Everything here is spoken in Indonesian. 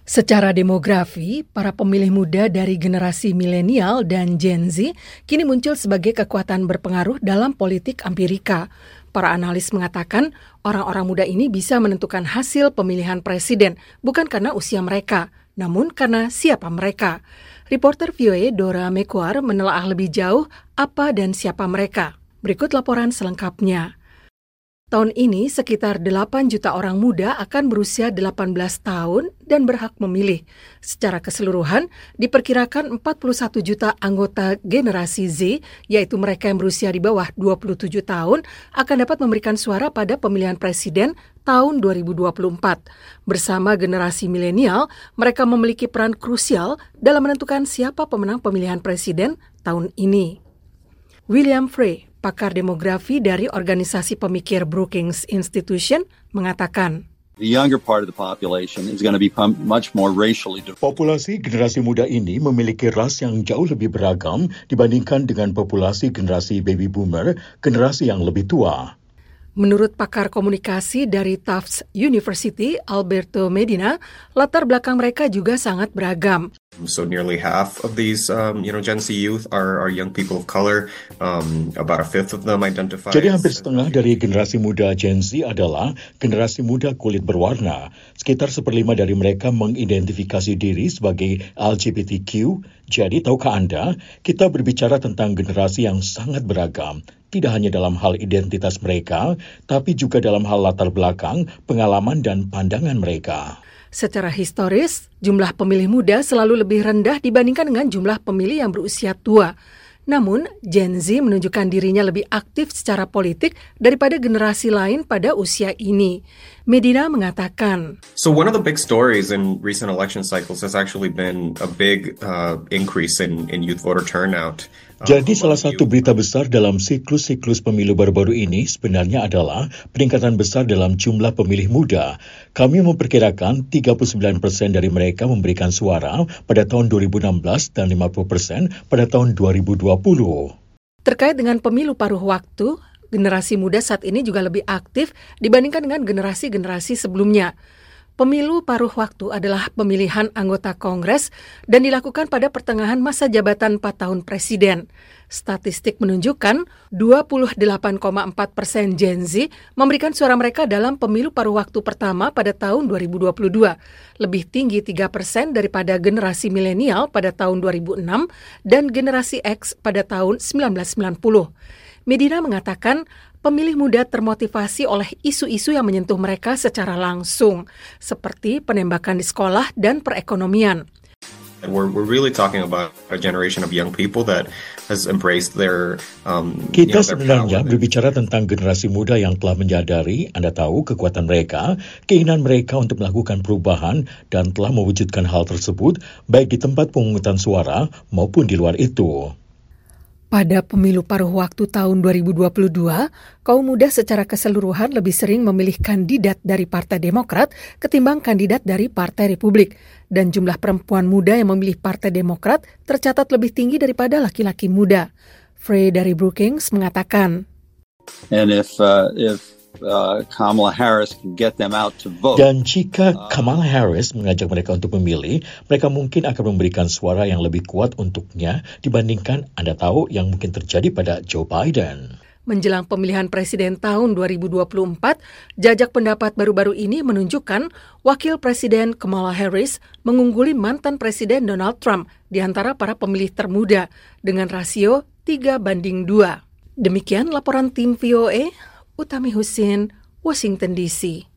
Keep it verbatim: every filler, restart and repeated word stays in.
Secara demografi, para pemilih muda dari generasi milenial dan Gen Z kini muncul sebagai kekuatan berpengaruh dalam politik Amerika. Para analis mengatakan orang-orang muda ini bisa menentukan hasil pemilihan presiden bukan karena usia mereka, namun karena siapa mereka. Reporter V O A Dora Mekuar menelaah lebih jauh apa dan siapa mereka. Berikut laporan selengkapnya. Tahun ini, sekitar delapan juta orang muda akan berusia delapan belas tahun dan berhak memilih. Secara keseluruhan, diperkirakan empat puluh satu juta anggota generasi Z, yaitu mereka yang berusia di bawah dua puluh tujuh tahun, akan dapat memberikan suara pada pemilihan presiden tahun dua ribu dua puluh empat. Bersama generasi milenial, mereka memiliki peran krusial dalam menentukan siapa pemenang pemilihan presiden tahun ini. William Frey, pakar demografi dari organisasi pemikir Brookings Institution, mengatakan, The younger part of the population is going to become much more racially diverse. Populasi generasi muda ini memiliki ras yang jauh lebih beragam dibandingkan dengan populasi generasi baby boomer, generasi yang lebih tua. Menurut pakar komunikasi dari Tufts University, Alberto Medina, latar belakang mereka juga sangat beragam. So nearly half of these, um, you know, Gen Z youth are, are young people of color. Um, about a fifth of them identify. Jadi hampir setengah dari generasi muda Gen Z adalah generasi muda kulit berwarna. Sekitar seperlima dari mereka mengidentifikasi diri sebagai L G B T Q. Jadi tahukah Anda, kita berbicara tentang generasi yang sangat beragam. Tidak hanya dalam hal identitas mereka, tapi juga dalam hal latar belakang, pengalaman, dan pandangan mereka. Secara historis, jumlah pemilih muda selalu lebih rendah dibandingkan dengan jumlah pemilih yang berusia tua. Namun, Gen Z menunjukkan dirinya lebih aktif secara politik daripada generasi lain pada usia ini. Medina mengatakan, So one of the big stories in recent election cycles has actually been a big uh, increase in, in youth voter turnout. Jadi salah satu berita besar dalam siklus-siklus pemilu baru-baru ini sebenarnya adalah peningkatan besar dalam jumlah pemilih muda. Kami memperkirakan tiga puluh sembilan persen dari mereka memberikan suara pada tahun dua ribu enam belas dan lima puluh persen pada tahun dua ribu dua puluh. Terkait dengan pemilu paruh waktu, generasi muda saat ini juga lebih aktif dibandingkan dengan generasi-generasi sebelumnya. Pemilu paruh waktu adalah pemilihan anggota Kongres dan dilakukan pada pertengahan masa jabatan empat tahun presiden. Statistik menunjukkan dua puluh delapan koma empat persen Gen Z memberikan suara mereka dalam pemilu paruh waktu pertama pada tahun dua ribu dua puluh dua, lebih tinggi tiga persen daripada generasi milenial pada tahun dua ribu enam dan generasi X pada tahun seribu sembilan ratus sembilan puluh. Medina mengatakan pemilih muda termotivasi oleh isu-isu yang menyentuh mereka secara langsung, seperti penembakan di sekolah dan perekonomian. We're, we're really talking about a generation of young people that has embraced their um, Kita you know, their sebenarnya power. berbicara tentang generasi muda yang telah menyadari, Anda tahu, kekuatan mereka, keinginan mereka untuk melakukan perubahan dan telah mewujudkan hal tersebut baik di tempat pemungutan suara maupun di luar itu. Pada pemilu paruh waktu tahun dua ribu dua puluh dua, kaum muda secara keseluruhan lebih sering memilih kandidat dari Partai Demokrat ketimbang kandidat dari Partai Republik. Dan jumlah perempuan muda yang memilih Partai Demokrat tercatat lebih tinggi daripada laki-laki muda. Frey dari Brookings mengatakan, And if uh, if uh, Kamala Harris can get them out to vote. Dan jika Kamala Harris mengajak mereka untuk memilih, mereka mungkin akan memberikan suara yang lebih kuat untuknya dibandingkan Anda tahu yang mungkin terjadi pada Joe Biden. Menjelang pemilihan presiden tahun dua ribu dua puluh empat, jajak pendapat baru-baru ini menunjukkan Wakil Presiden Kamala Harris mengungguli mantan Presiden Donald Trump di antara para pemilih termuda dengan rasio tiga banding dua. Demikian laporan tim V O A, Utami Husin, Washington D C.